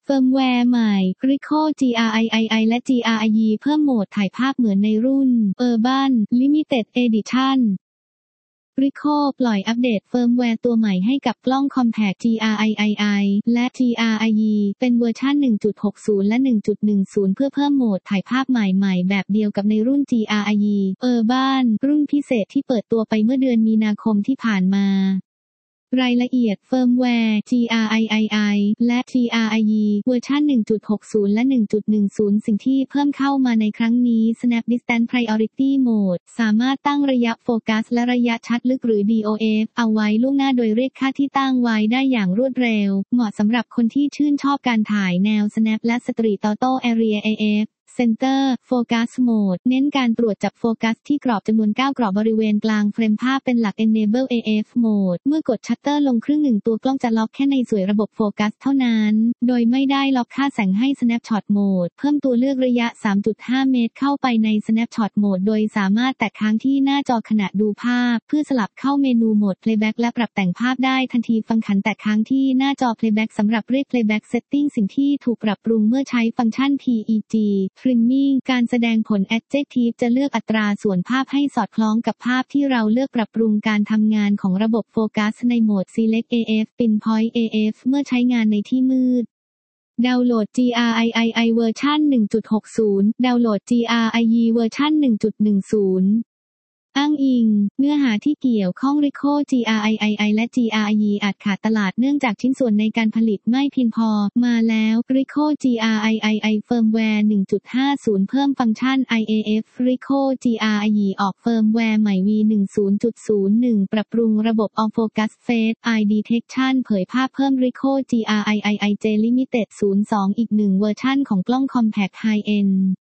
เฟิร์มแวร์ใหม่ Ricoh GRIII และ GRIE เพิ่มโหมดถ่ายภาพเหมือนในรุ่น Urban Limited Edition Ricoh ปล่อยอัปเดตเฟิร์มแวร์ตัวใหม่ให้กับกล้อง Compact GRIII และ GRIE เป็นเวอร์ชัน 1.60 และ 1.10 เพื่อเพิ่มโหมดถ่ายภาพใหม่ๆแบบเดียวกับในรุ่น GRIE Urban รุ่นพิเศษที่เปิดตัวไปเมื่อเดือนมีนาคมที่ผ่านมารายละเอียดเฟิร์มแวร์ GRIII และ GRIE เวอร์ชัน 1.60 และ 1.10 สิ่งที่เพิ่มเข้ามาในครั้งนี้ Snap Distance Priority Mode สามารถตั้งระยะโฟกัสและระยะชัดลึกหรือ DOF เอาไว้ล่วงหน้าโดยเรียกค่าที่ตั้งไว้ได้อย่างรวดเร็วเหมาะสำหรับคนที่ชื่นชอบการถ่ายแนว Snap และ Street Photo Area AF Center Focus Mode เน้นการตรวจจับโฟกัสที่กรอบจำนวน 9 กรอบบริเวณกลางเฟรมภาพเป็นหลัก Enable AF Mode เมื่อกดชัตเตอร์ลงครึ่งหนึ่งตัวกล้องจะล็อกแค่ในส่วนระบบโฟกัสเท่านั้นโดยไม่ได้ล็อกค่าแสงให้ Snapshot Mode เพิ่มตัวเลือกระยะ 3.5 เมตรเข้าไปใน Snapshot Mode โดยสามารถแตะค้างที่หน้าจอขณะดูภาพเพื่อสลับเข้าเมนูโหมด Playback และปรับแต่งภาพได้ทันทีฟังก์ชันแตะค้างที่หน้าจอ Playback สำหรับเรียก Playback Setting สิ่งที่ถูกปรับปรุงเมื่อใช้ฟังก์ชัน PEG Trimmingการแสดงผล Adjective จะเลือกอัตราส่วนภาพให้สอดคล้องกับภาพที่เราเลือกปรับปรุงการทำงานของระบบโฟกัสในโหมด Select AF Pinpoint AF เมื่อใช้งานในที่มืดดาวน์โหลด GRIII เวอร์ชัน 1.60 ดาวน์โหลด GRIE เวอร์ชัน 1.10อ้างอิงเนื้อหาที่เกี่ยวข้อง Ricoh GRIII และ GRIE อาจขาดตลาดเนื่องจากชิ้นส่วนในการผลิตไม่เพียงพอมาแล้ว Ricoh GRIII เฟิร์มแวร์ 1.50 เพิ่มฟังก์ชัน IAF Ricoh GRIE ออกเฟิร์มแวร์ใหม่ V10.01 ปรับปรุงระบบ All Focus Face Eye Detection เผยภาพเพิ่ม Ricoh GRIII J Limited 02 อีกหนึ่งเวอร์ชันของกล้อง Compact High End